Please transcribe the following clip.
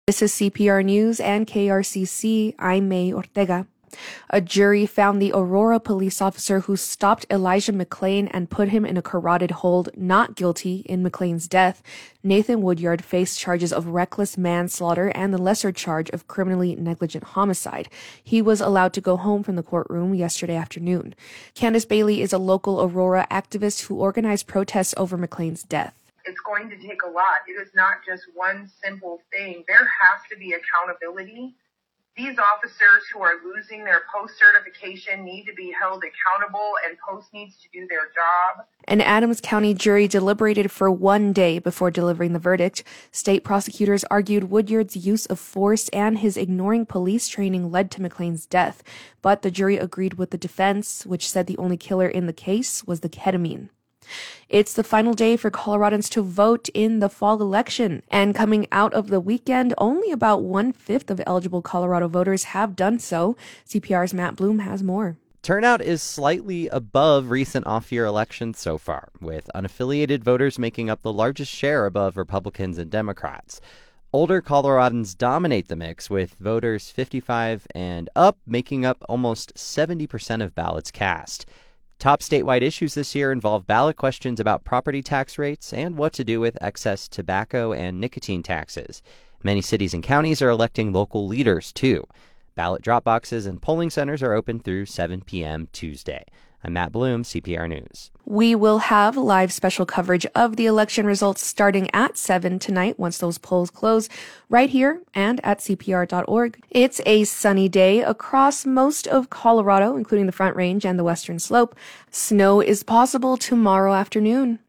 This is CPR News and KRCC. I'm May Ortega. A jury found the Aurora police officer who stopped Elijah McClain and put him in a carotid hold not guilty in McClain's death. Nathan Woodyard faced charges of reckless manslaughter and the lesser charge of criminally negligent homicide. He was allowed to go home from the courtroom yesterday afternoon. Candace Bailey is a local Aurora activist who organized protests over McClain's death. It's going to take a lot. It is not just one simple thing. There has to be accountability. These officers who are losing their post certification need to be held accountable, and post needs to do their job. An Adams County jury deliberated for 1 day before delivering the verdict. State prosecutors argued Woodyard's use of force and his ignoring police training led to McClain's death, but the jury agreed with the defense, which said the only killer in the case was the ketamine. It's the final day for Coloradans to vote in the fall election, and coming out of the weekend, only about 1/5 of eligible Colorado voters have done so. CPR's Matt Bloom has more. Turnout is slightly above recent off-year elections so far, with unaffiliated voters making up the largest share above Republicans and Democrats. Older Coloradans dominate the mix, with voters 55 and up making up almost 70% of ballots cast. Top statewide issues this year involve ballot questions about property tax rates and what to do with excess tobacco and nicotine taxes. Many cities and counties are electing local leaders, too. Ballot drop boxes and polling centers are open through 7 p.m. Tuesday. I'm Matt Bloom, CPR News. We will have live special coverage of the election results starting at 7 tonight once those polls close, right here and at CPR.org. It's a sunny day across most of Colorado, including the Front Range and the Western Slope. Snow is possible tomorrow afternoon.